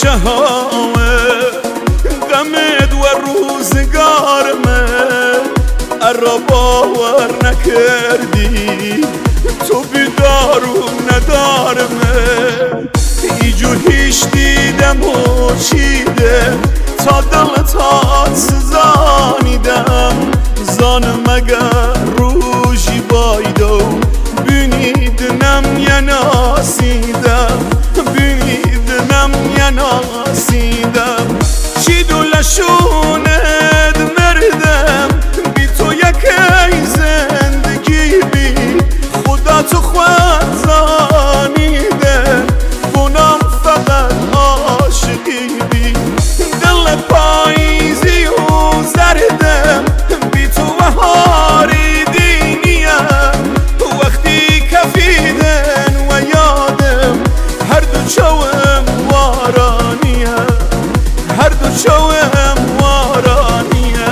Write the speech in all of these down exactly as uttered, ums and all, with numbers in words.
شهامه غمد و روزگارمه ارا باور نکردی تو بیدارو ندارمه ایجو هیچ دیدم و چیده تا دل تات سزانیدم زانم اگر روژی بایدو بینیدنم یناسیدم بینیدنم یناسیدم چی دولشوند مردم بی تو یکی زندگی بی خدا تو خود زانیده کنم فقط عاشقی بی دل پاییزی و زردم بی تو بهاری دینیم وقتی کفیدن و یادم هر دو چوم وارانیه هر دو چوم وارانیه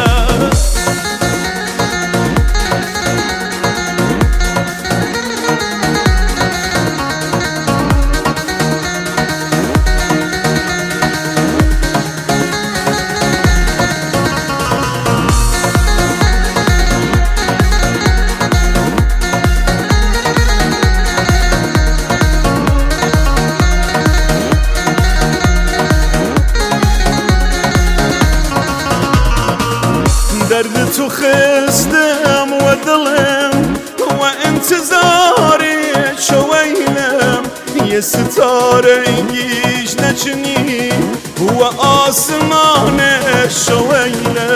درد تو خستم و دلم و انتظاری شویلم یه ستاره گیش نچنی و آسمان شویلم